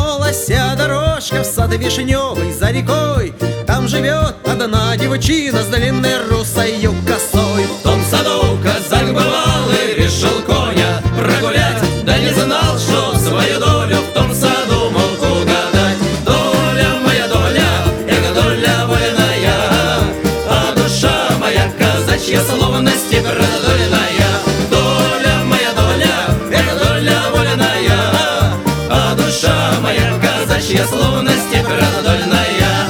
Протянулась дорожка в сад вишневый за рекой. Там живет одна девчина с длинной русою косой. В том саду казак бывалый решил коня прогулять, да не знал, что свою долю в том саду мог угадать. Доля моя доля, эх, доля вольная, а душа моя казачья словно степь раздольная. Доля моя доля, эх, доля вольная, а душа моя казачья словно степь раздольная.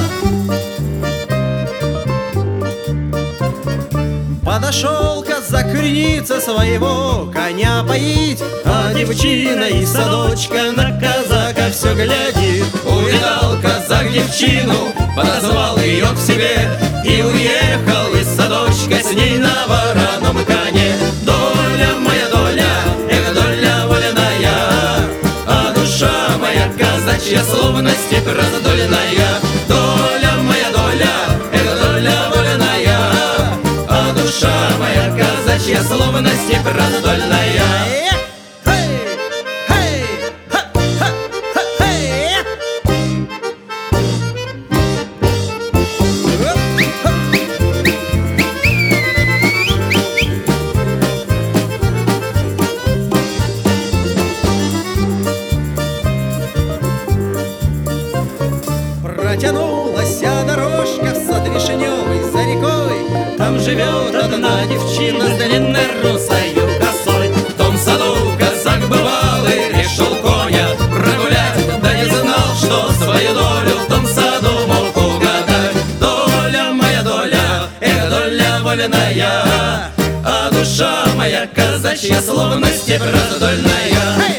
Подошел казак креница своего коня поить, а девчина из садочка на казака все глядит. Увидал казак девчину, подозвал ее к себе и уехал из садочка с ней на вороном коне. Доля моя доля, эх, доля вольная, а душа моя казачья словно степь раздольная. Доля моя доля, эх, доля вольная, а душа моя казачья словно степь раздольная. Протянулась дорожка в сад вишневый за рекой. Там живет одна девчина с длинной русою косой. В том саду казак бывалый решил коня прогулять, да не знал, что свою долю в том саду мог угадать. Доля моя доля, эх, доля вольная, а душа моя казачья словно степь раздольная.